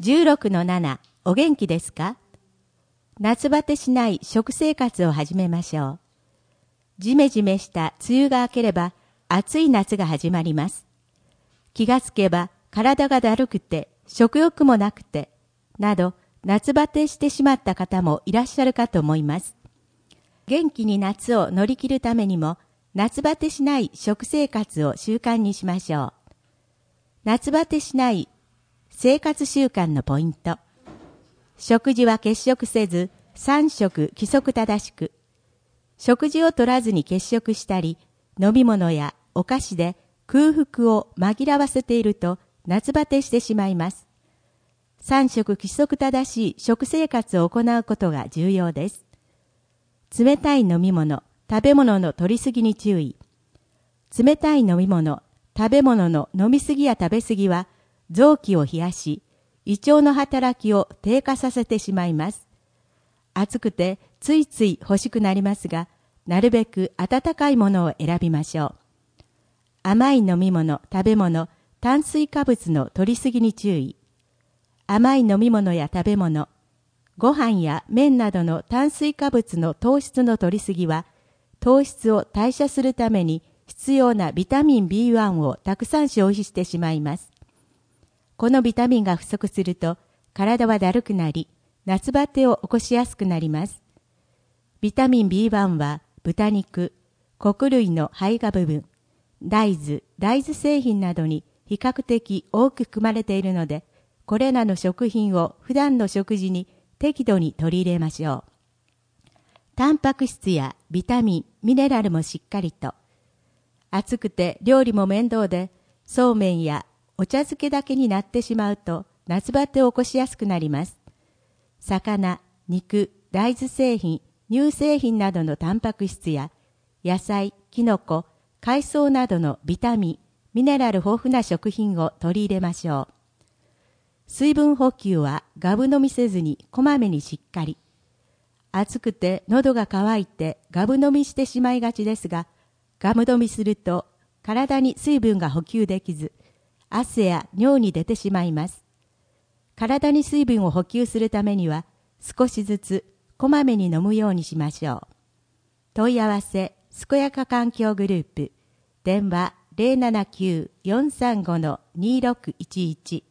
16-7 お元気ですか？夏バテしない食生活を始めましょう。ジメジメした梅雨が明ければ暑い夏が始まります。気がつけば体がだるくて食欲もなくてなど夏バテしてしまった方もいらっしゃるかと思います。元気に夏を乗り切るためにも夏バテしない食生活を習慣にしましょう。夏バテしない生活習慣のポイント。食事は欠食せず、3食規則正しく。食事を取らずに欠食したり、飲み物やお菓子で空腹を紛らわせていると夏バテしてしまいます。3食規則正しい食生活を行うことが重要です。冷たい飲み物、食べ物の摂りすぎに注意。冷たい飲み物、食べ物の飲みすぎや食べすぎは臓器を冷やし、胃腸の働きを低下させてしまいます。暑くてついつい欲しくなりますが、なるべく温かいものを選びましょう。甘い飲み物、食べ物、炭水化物の摂りすぎに注意。甘い飲み物や食べ物、ご飯や麺などの炭水化物の糖質の摂りすぎは、糖質を代謝するために必要なビタミン B1 をたくさん消費してしまいます。このビタミンが不足すると、体はだるくなり、夏バテを起こしやすくなります。ビタミン B1 は豚肉、穀類の胚芽部分、大豆製品などに比較的多く含まれているので、これらの食品を普段の食事に適度に取り入れましょう。タンパク質やビタミン、ミネラルもしっかりと。暑くて料理も面倒で、そうめんやお茶漬けだけになってしまうと夏バテを起こしやすくなります。魚、肉、大豆製品、乳製品などのタンパク質や野菜、キノコ、海藻などのビタミン、ミネラル豊富な食品を取り入れましょう。水分補給はガブ飲みせずにこまめにしっかり。暑くて喉が渇いてガブ飲みしてしまいがちですが、ガブ飲みすると体に水分が補給できず、汗や尿に出てしまいます。体に水分を補給するためには少しずつこまめに飲むようにしましょう。問い合わせ、すこやか環境グループ、電話 079-435-2611